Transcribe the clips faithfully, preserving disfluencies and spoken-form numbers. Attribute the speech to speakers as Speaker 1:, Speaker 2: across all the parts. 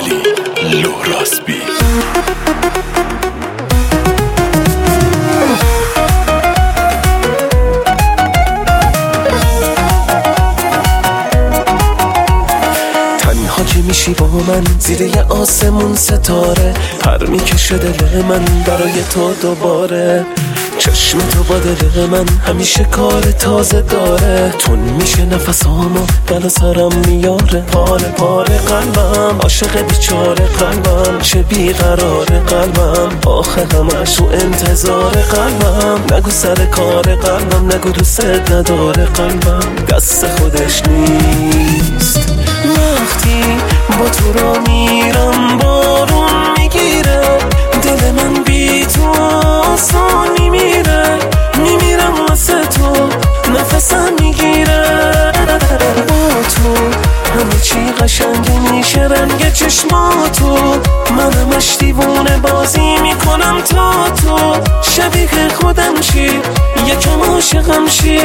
Speaker 1: راسبی لو راسبی
Speaker 2: که میشی با من زیر یه آسمون ستاره، پر میکشه دل من برای تو دوباره. چشم تو با دل من همیشه کار تازه داره، تون میشه نفسامو بلا سرم میاره. پاره پاره قلبم عاشق بیچاره قلبم، چه بیقراره قلبم آخه همش تو انتظار قلبم. نگو سر کار قلبم، نگو دوست نداره قلبم، دست خودش نیست. وقتی با تو را میرم بارون میگیره، دل من بی تو آسان میمیره. میمیرم واسه تو نفسم میگیره، با تو همه چی قشنگ میشه رنگ چشماتو. من همش دیوونه بازی میکنم تا تو شبیه خودم شی، یکم عاشقم شی.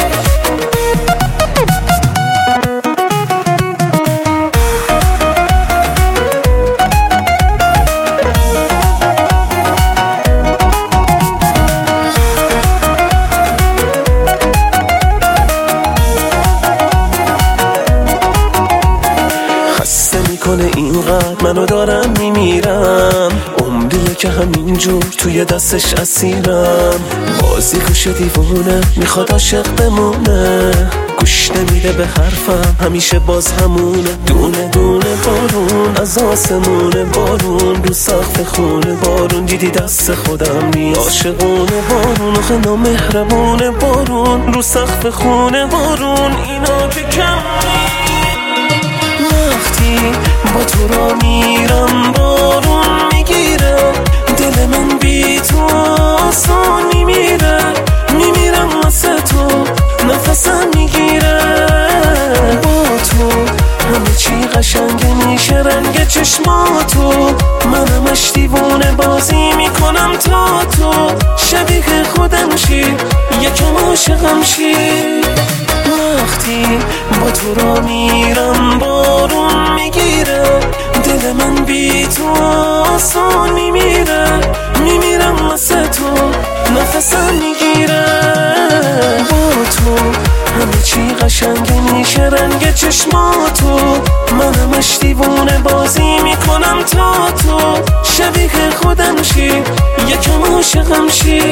Speaker 2: کنه اینقدر منو دارم میمیرم، عمریه که همینجور توی دستش اسیرم. بازی گوش دیوونه میخواد عاشق بمونه، گوش نمیده به حرفم همیشه باز همونه. دونه دونه بارون از آسمونه، بارون رو سقف خونه، بارون دیدی دست خودم نیست. عاشقونه بارون آخه نامهربونه، بارون رو سقف خونه، بارون اینا که کم نیست. وقتی با تو را میرم بارون میگیره، دل من بی تو آسان میمیره. میمیرم واسه تو نفسم میگیره، با تو همه چی قشنگ میشه رنگ چشماتو. من همش دیوونه بازی میکنم تا تو شبیه خودم شی، یکم عاشقم شی. وقتی با تو را میرم بارون میگیره، دل من بی تو آسان میمیره. میمیرم واسه تو نفسم میگیره، با تو همه چی قشنگ میشه رنگ چشماتو. من همش دیوونه بازی میکنم تا تو شبیه خودم شی، یکم عاشقم شی.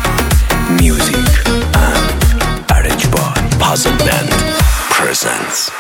Speaker 1: Music and arranged by Puzzle Band presents